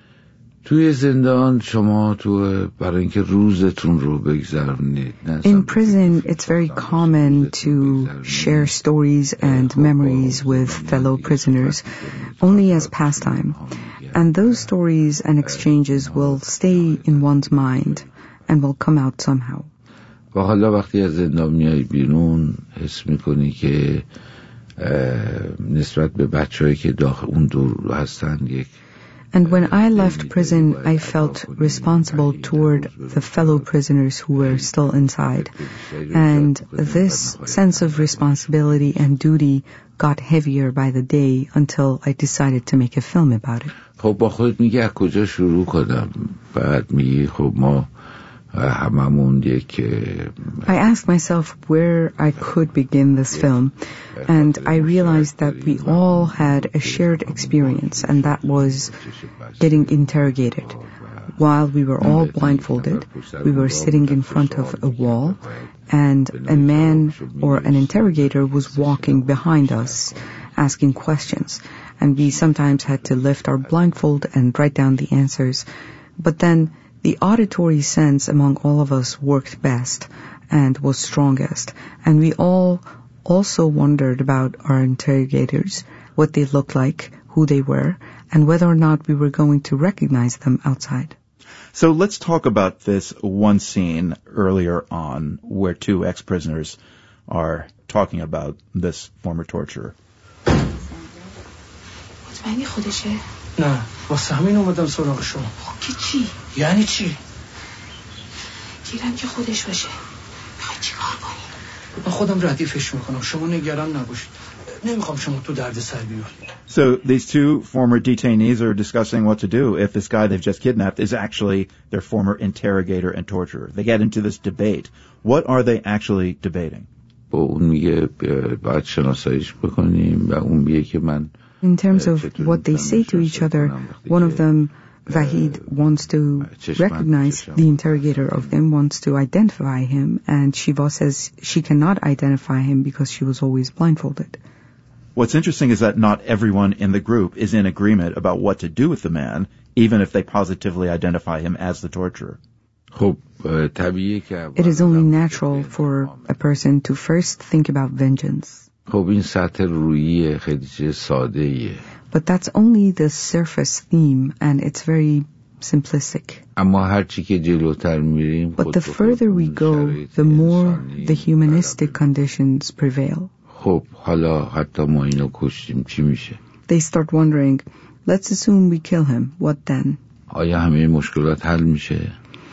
In prison, it's very common to share stories and memories with fellow prisoners, only as pastime. And those stories and exchanges will stay in one's mind and will come out somehow. و حالا وقتی از زندان میای بیرون حس میکنی که نسبت به بچه‌هایی که داخل اون دور هستن یک And when I left prison, I felt responsible toward the fellow prisoners who were still inside. And this sense of responsibility and duty got heavier by the day until I decided to make a film about it. خب با خودت میگی از کجا شروع کنم؟ بعد میگی خب ما هممون یک I asked myself where I could begin this film, and I realized that we all had a shared experience, and that was getting interrogated. While we were all blindfolded, we were sitting in front of a wall, and a man or an interrogator was walking behind us, asking questions, and we sometimes had to lift our blindfold and write down the answers. But then the auditory sense among all of us worked best and was strongest, and we all also wondered about our interrogators, what they looked like, who they were, and whether or not we were going to recognize them outside. So let's talk about this one scene earlier on where two ex-prisoners are talking about this former torturer. مطمئنی خودشه؟ نه واسه همین اومدم سراغ شما. خب که چی؟ یعنی چی؟ گیرم که خودش باشه. میخوای چی کار کنی؟ من خودم ردیفش میکنم، شما نگران نباشید. نمیخوام شما تو درد سر بیاید. So these two former detainees are discussing what to do if this guy they've just kidnapped is actually their former interrogator and torturer. They get into this debate. What are they actually debating? با اون میگه باید شناساییش بکنیم و اون میگه که من In terms of what they say to each other, one of them, Vahid, wants to recognize the interrogator of them, wants to identify him, and Shiva says she cannot identify him because she was always blindfolded. What's interesting is that not everyone in the group is in agreement about what to do with the man, even if they positively identify him as the torturer. It is only natural for a person to first think about vengeance. خب این سطح رویی خیلی چیز ساده‌ایه. But that's only the surface theme, and it's very simplistic. اما هرچی که جلوتر میریم But the further we go, the more the humanistic conditions prevail. خب حالا حتی ما اینو کشتیم چی میشه؟ They start wondering, let's assume we kill him, what then? آیا همه مشکلات حل میشه؟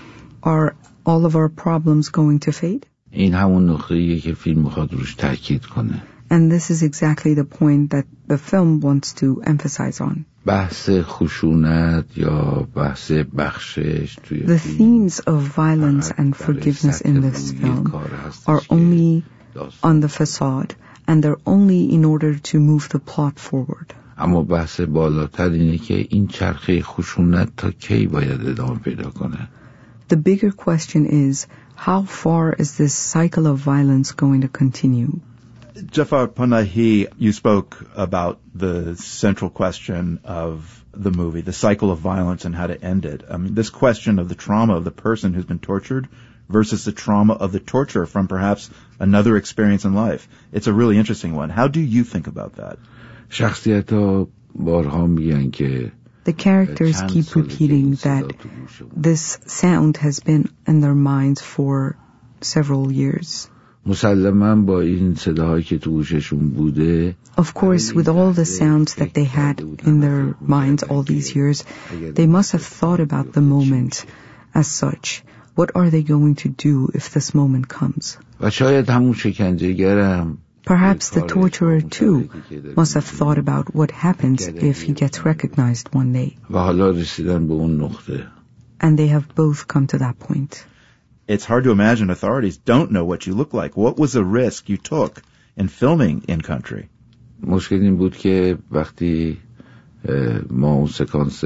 Are all of our problems going to fade? این همون نقطه‌ایه که فیلم میخواد روش تاکید کنه. And this is exactly the point that the film wants to emphasize on. بحث خشونت یا بحث بخشش توی The themes of violence and forgiveness in this film are only on the facade, and they're only in order to move the plot forward. اما بحث بالاتر اینه که این چرخه خشونت تا کی باید ادامه پیدا کنه. The bigger question is, how far is this cycle of violence going to continue? Jafar Panahi, you spoke about the central question of the movie, the cycle of violence and how to end it. I mean, this question of the trauma of the person who's been tortured versus the trauma of the torturer from perhaps another experience in life. It's a really interesting one. How do you think about that? شخصیت‌ها بارها میگن که The characters keep repeating that this sound has been in their minds for several years. مسلماً با این صداهایی که تو گوششون بوده. Of course, with all the sounds that they had in their minds all these years, they must have thought about the moment as such. What are they going to do if this moment comes? و شاید همون شکنجه‌گرم Perhaps the torturer too must have thought about what happens if he gets recognized one day. و حالا رسیدن به اون نقطه. And they have both come to that point. It's hard to imagine authorities don't know what you look like. What was the risk you took in filming in country? مشکل این بود که وقتی ما اون سکانس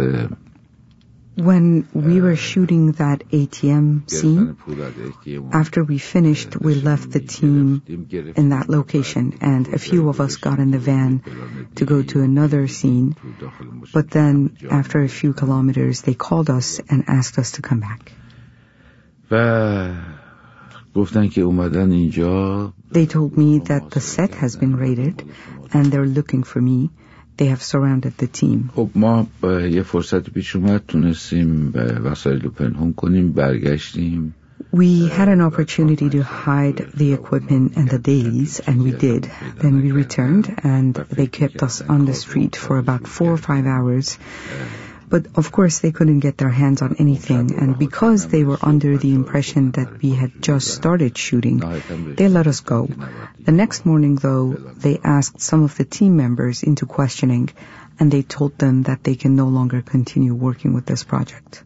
When we were shooting that ATM scene, after we finished, we left the team in that location, and a few of us got in the van to go to another scene. But then, after a few kilometers, they called us and asked us to come back. They told me that the set has been raided, and they're looking for me. They have surrounded the team. خب ما یه فرصت پیش اومد تونستیم وسایل رو پنهون کنیم برگشتیم. We had an opportunity to hide the equipment and the dailies, and we did. Then we returned, and they kept us on the street for about 4 or 5 hours. But of course they couldn't get their hands on anything, and because they were under the impression that we had just started shooting, they let us go. The next morning, though, they asked some of the team members into questioning, and they told them that they can no longer continue working with this project.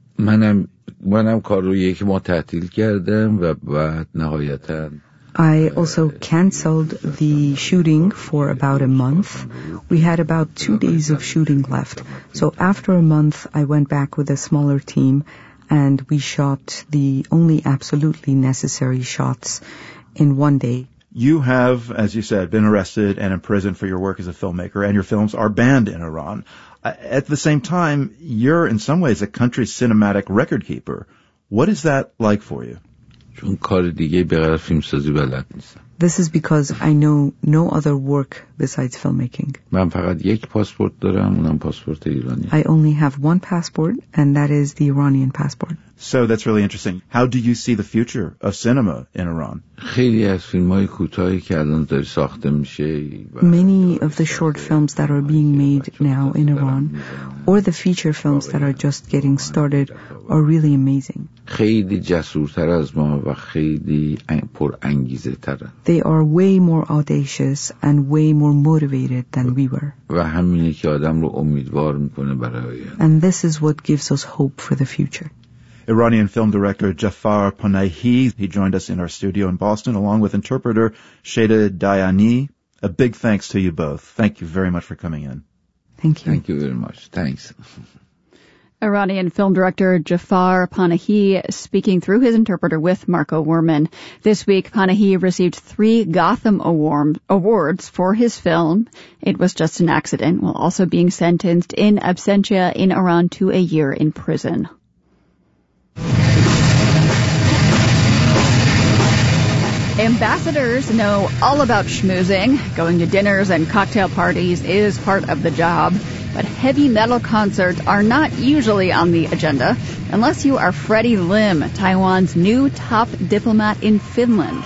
منم کار رو یک ماه تعطیل کردم و بعد نهایتاً I also canceled the shooting for about a month. We had about 2 days of shooting left. So after a month, I went back with a smaller team and we shot the only absolutely necessary shots in 1 day. You have, as you said, been arrested and imprisoned for your work as a filmmaker, and your films are banned in Iran. At the same time, you're in some ways a country's cinematic record keeper. What is that like for you? چون کار دیگه به غیر فیلمسازی بلد نیستم. This is because I know no other work besides filmmaking. من فقط یک پاسپورت دارم، اونم پاسپورت ایرانی. I only have one passport, and that is the Iranian passport. So that's really interesting. How do you see the future of cinema in Iran? خیلی از فیلم‌های کوتاهی که الان داره ساخته میشه. Many of the short films that are being made now in Iran, or the feature films that are just getting started, are really amazing. خیلی جسورتر از ما و خیلی پر انگیزه تره. They are way more audacious and way more motivated than we were. و همینه که آدم رو امیدوار میکنه برای آینده. And this is what gives us hope for the future. Iranian film director Jafar Panahi, he joined us in our studio in Boston along with interpreter Sheda Dayani. A big thanks to you both. Thank you very much for coming in. Thank you. Thank you very much. Thanks. Iranian film director Jafar Panahi speaking through his interpreter with Marco Werman. This week, Panahi received 3 Gotham Awards for his film It Was Just an Accident, while also being sentenced in absentia in Iran to a year in prison. Ambassadors know all about schmoozing. Going to dinners and cocktail parties is part of the job. But heavy metal concerts are not usually on the agenda unless you are Freddie Lim, Taiwan's new top diplomat in Finland.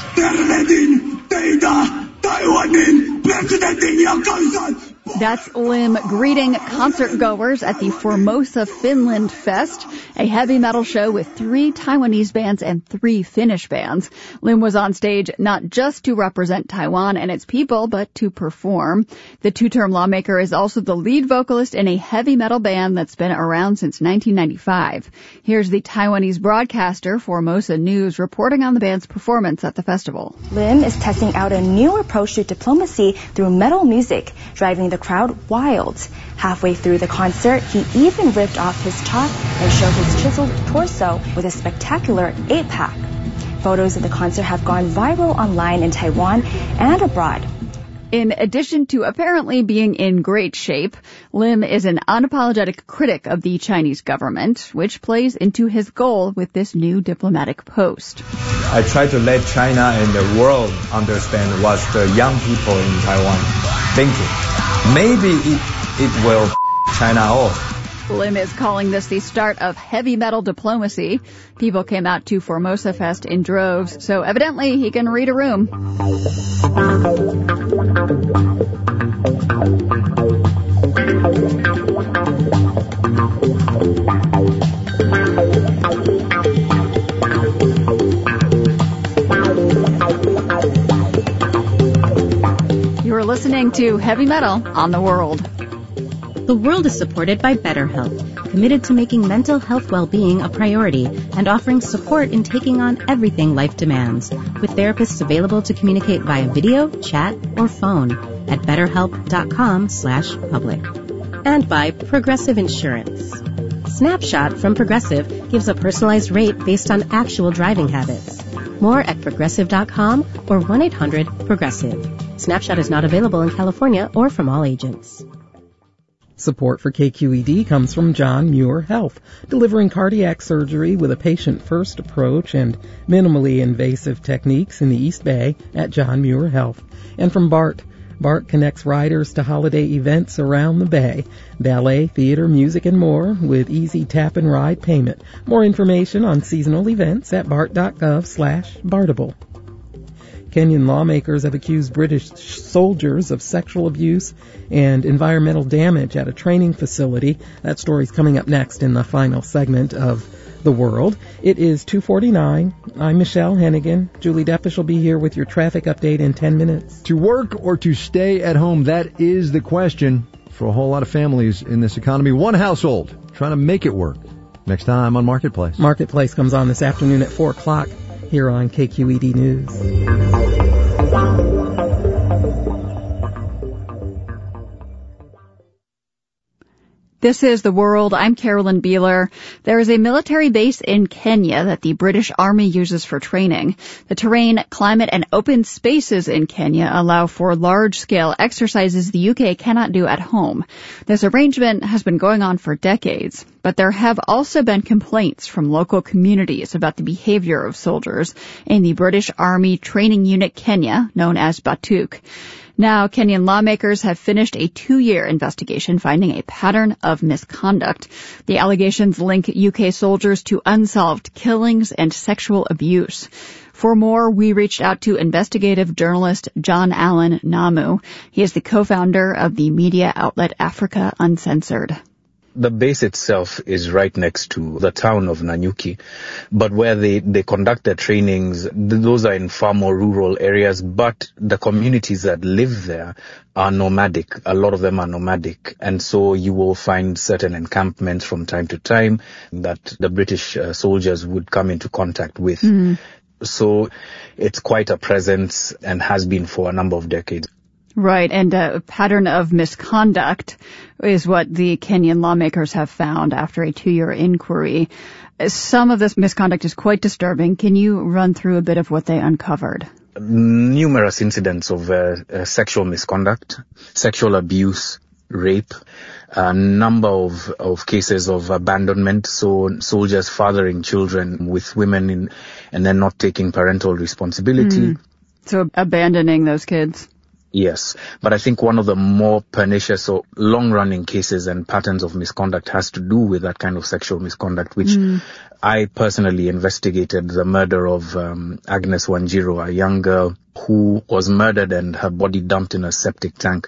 That's Lim greeting concert-goers at the Formosa Finland Fest, a heavy metal show with 3 Taiwanese bands and 3 Finnish bands. Lim was on stage not just to represent Taiwan and its people, but to perform. The 2-term lawmaker is also the lead vocalist in a heavy metal band that's been around since 1995. Here's the Taiwanese broadcaster, Formosa News, reporting on the band's performance at the festival. Lim is testing out a new approach to diplomacy through metal music, driving the crowd wild. Halfway through the concert, he even ripped off his top and showed his chiseled torso with a spectacular 8-pack. Photos of the concert have gone viral online in Taiwan and abroad. In addition to apparently being in great shape, Lim is an unapologetic critic of the Chinese government, which plays into his goal with this new diplomatic post. I try to let China and the world understand what the young people in Taiwan thinking. Maybe it will China off. Lim is calling this the start of heavy metal diplomacy. People came out to Formosa Fest in droves, so evidently he can read a room. You're listening to Heavy Metal on the World. The World is supported by BetterHelp, committed to making mental health well-being a priority and offering support in taking on everything life demands, with therapists available to communicate via video, chat, or phone at betterhelp.com/public. And by Progressive Insurance. Snapshot from Progressive gives a personalized rate based on actual driving habits. More at progressive.com or 1-800-PROGRESSIVE. Snapshot is not available in California or from all agents. Support for KQED comes from John Muir Health, delivering cardiac surgery with a patient-first approach and minimally invasive techniques in the East Bay at John Muir Health. And from BART. BART connects riders to holiday events around the Bay. Ballet, theater, music, and more with easy tap and ride payment. More information on seasonal events at bart.gov/Bartable. Kenyan lawmakers have accused British soldiers of sexual abuse and environmental damage at a training facility. That story's coming up next in the final segment of The World. It is 2:49. I'm Michelle Hennigan. Julie Deppish will be here with your traffic update in 10 minutes. To work or to stay at home, that is the question for a whole lot of families in this economy. One household trying to make it work. Next time on Marketplace. Marketplace comes on this afternoon at 4 o'clock here on KQED News. This is The World. I'm Carolyn Beeler. There is a military base in Kenya that the British Army uses for training. The terrain, climate, and open spaces in Kenya allow for large-scale exercises the UK cannot do at home. This arrangement has been going on for decades, but there have also been complaints from local communities about the behavior of soldiers in the British Army Training Unit Kenya, known as Batuk. Now, Kenyan lawmakers have finished a 2-year investigation finding a pattern of misconduct. The allegations link UK soldiers to unsolved killings and sexual abuse. For more, we reached out to investigative journalist John Allen Namu. He is the co-founder of the media outlet Africa Uncensored. The base itself is right next to the town of Nanyuki, but where they conduct their trainings, those are in far more rural areas, but the communities that live there are nomadic. A lot of them are nomadic, and so you will find certain encampments from time to time that the British soldiers would come into contact with. Mm-hmm. So it's quite a presence and has been for a number of decades. Right, and a pattern of misconduct is what the Kenyan lawmakers have found after a 2-year inquiry. Some of this misconduct is quite disturbing. Can you run through a bit of what they uncovered? Numerous incidents of sexual misconduct, sexual abuse, rape, a number of cases of abandonment, so soldiers fathering children with women and then not taking parental responsibility. So abandoning those kids. Yes, but I think one of the more pernicious or long-running cases and patterns of misconduct has to do with that kind of sexual misconduct, which I personally investigated the murder of Agnes Wanjiru, a young girl who was murdered and her body dumped in a septic tank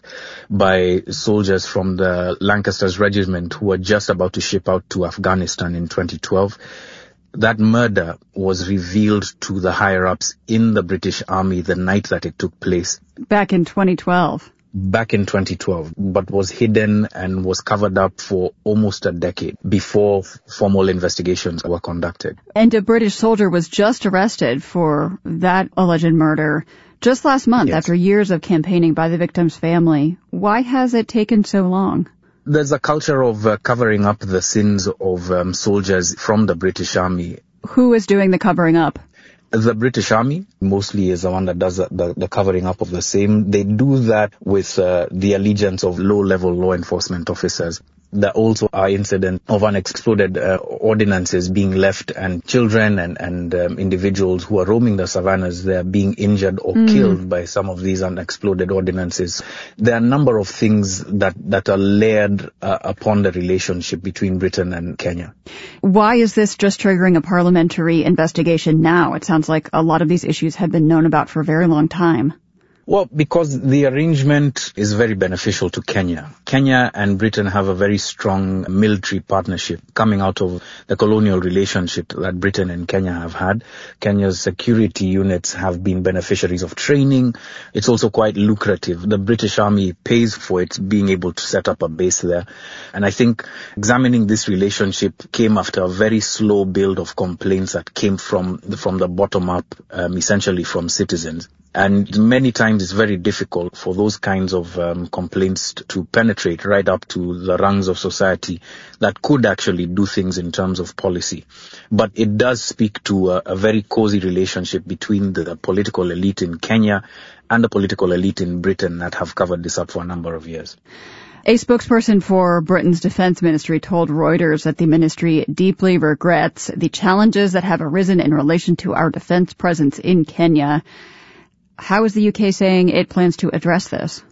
by soldiers from the Lancaster's regiment who were just about to ship out to Afghanistan in 2012. That murder was revealed to the higher-ups in the British Army the night that it took place. Back in 2012. Back in 2012, but was hidden and was covered up for almost a decade before formal investigations were conducted. And a British soldier was just arrested for that alleged murder just last month after years of campaigning by the victim's family. Why has it taken so long? There's a culture of covering up the sins of soldiers from the British Army. Who is doing the covering up? The British Army mostly is the one that does the covering up of the same. They do that with the allegiance of low-level law enforcement officers. There also are incidents of unexploded ordinances being left and children and individuals who are roaming the savannas, they are being injured or killed by some of these unexploded ordinances. There are a number of things that are layered upon the relationship between Britain and Kenya. Why is this just triggering a parliamentary investigation now? It sounds like a lot of these issues have been known about for a very long time. Well, because the arrangement is very beneficial to Kenya. Kenya and Britain have a very strong military partnership coming out of the colonial relationship that Britain and Kenya have had. Kenya's security units have been beneficiaries of training. It's also quite lucrative. The British Army pays for it being able to set up a base there. And I think examining this relationship came after a very slow build of complaints that came from the bottom up, essentially from citizens. And many times it's very difficult for those kinds of complaints to penetrate right up to the rungs of society that could actually do things in terms of policy. But it does speak to a very cozy relationship between the political elite in Kenya and the political elite in Britain that have covered this up for a number of years. A spokesperson for Britain's defense ministry told Reuters that the ministry deeply regrets the challenges that have arisen in relation to our defense presence in Kenya. How is the UK saying it plans to address this?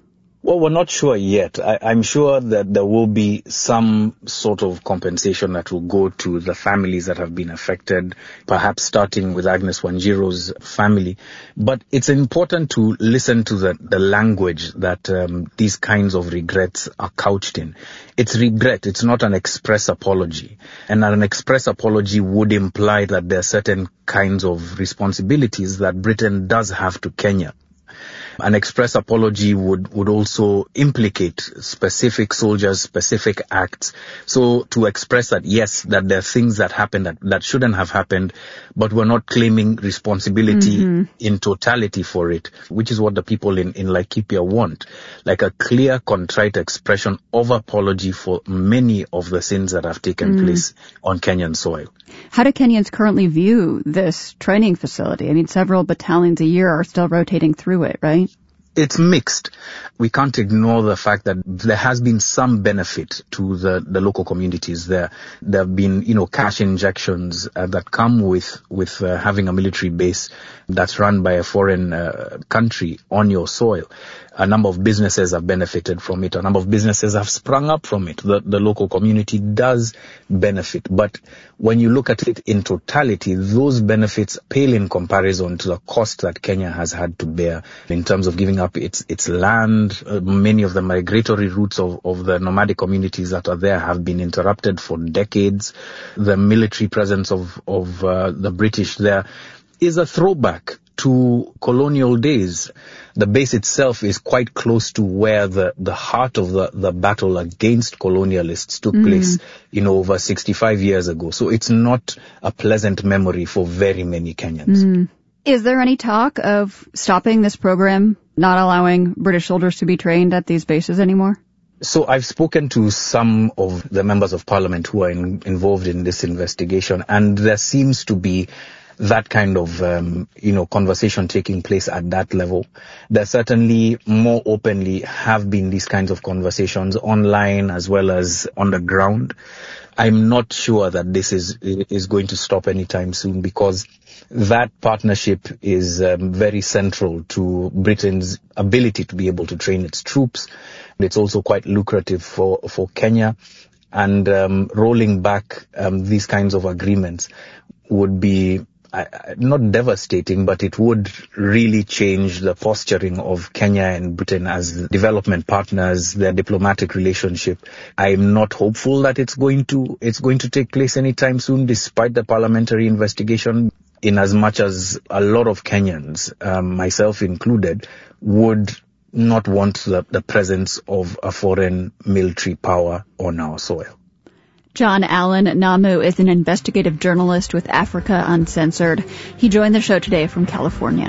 Well, we're not sure yet. I'm sure that there will be some sort of compensation that will go to the families that have been affected, perhaps starting with Agnes Wanjiro's family. But it's important to listen to the language that these kinds of regrets are couched in. It's regret. It's not an express apology. And an express apology would imply that there are certain kinds of responsibilities that Britain does have to Kenya. An express apology would also implicate specific soldiers, specific acts. So to express that, yes, that there are things that happened that shouldn't have happened, but we're not claiming responsibility in totality for it, which is what the people in Laikipia want. Like a clear, contrite expression of apology for many of the sins that have taken place on Kenyan soil. How do Kenyans currently view this training facility? I mean, several battalions a year are still rotating through it, right? It's mixed. We can't ignore the fact that there has been some benefit to the local communities there. There have been, cash injections that come with having a military base that's run by a foreign country on your soil. A number of businesses have benefited from it. A number of businesses have sprung up from it. The local community does benefit. But when you look at it in totality, those benefits pale in comparison to the cost that Kenya has had to bear in terms of giving up its land. Many of the migratory routes of the nomadic communities that are there have been interrupted for decades. The military presence of the British there is a throwback to colonial days. The base itself is quite close to where the heart of the battle against colonialists took place, over 65 years ago. So it's not a pleasant memory for very many Kenyans. Is there any talk of stopping this program, not allowing British soldiers to be trained at these bases anymore? So I've spoken to some of the members of parliament who are involved in this investigation, and there seems to be that kind of, conversation taking place at that level. There certainly more openly have been these kinds of conversations online as well as on the ground. I'm not sure that this is going to stop anytime soon, because that partnership is very central to Britain's ability to be able to train its troops. It's also quite lucrative for Kenya. And rolling back these kinds of agreements would be not devastating, but it would really change the posturing of Kenya and Britain as development partners, their diplomatic relationship. I'm not hopeful that it's going to take place anytime soon, despite the parliamentary investigation, in as much as a lot of Kenyans, myself included, would not want the presence of a foreign military power on our soil. John Allen Namu is an investigative journalist with Africa Uncensored. He joined the show today from California.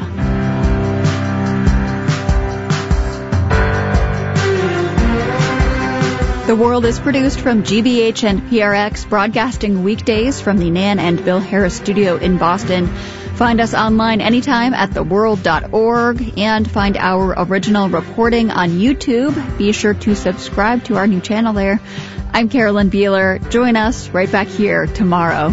The World is produced from GBH and PRX, broadcasting weekdays from the Nan and Bill Harris studio in Boston. Find us online anytime at theworld.org and find our original reporting on YouTube. Be sure to subscribe to our new channel there. I'm Carolyn Beeler. Join us right back here tomorrow.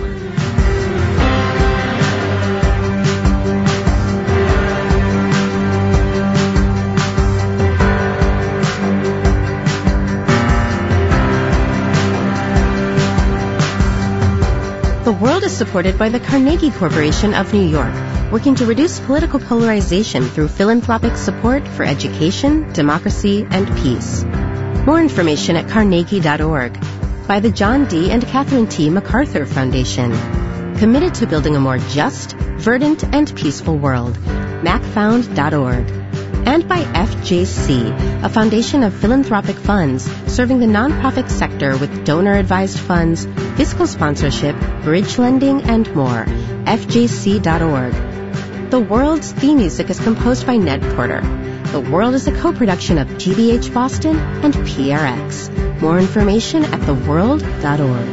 The World is supported by the Carnegie Corporation of New York, working to reduce political polarization through philanthropic support for education, democracy, and peace. More information at carnegie.org. By the John D. and Catherine T. MacArthur Foundation. Committed to building a more just, verdant, and peaceful world. macfound.org. And by FJC, a foundation of philanthropic funds serving the nonprofit sector with donor-advised funds, fiscal sponsorship, bridge lending, and more. FJC.org. The World's theme music is composed by Ned Porter. The World is a co-production of GBH Boston and PRX. More information at theworld.org.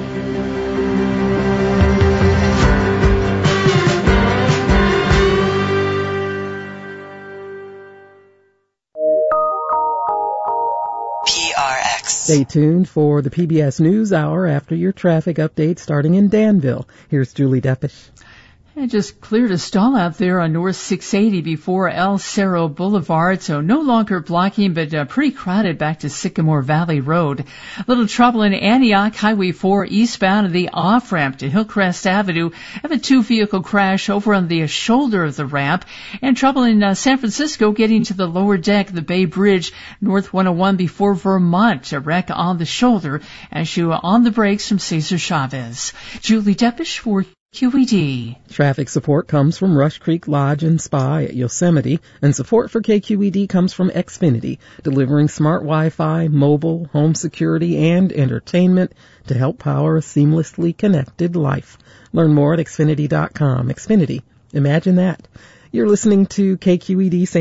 PRX. Stay tuned for the PBS NewsHour after your traffic update starting in Danville. Here's Julie Deppish. And just cleared a stall out there on North 680 before El Cerro Boulevard, so no longer blocking, but pretty crowded back to Sycamore Valley Road. Little trouble in Antioch, Highway 4 eastbound of the off-ramp to Hillcrest Avenue. Have a two-vehicle crash over on the shoulder of the ramp. And trouble in San Francisco getting to the lower deck of the Bay Bridge, North 101 before Vermont. A wreck on the shoulder as you on the brakes from Cesar Chavez. Julie Deppish for QED. Traffic support comes from Rush Creek Lodge and Spa at Yosemite, and support for KQED comes from Xfinity, delivering smart Wi-Fi, mobile, home security, and entertainment to help power a seamlessly connected life. Learn more at Xfinity.com. Xfinity. Imagine that. You're listening to KQED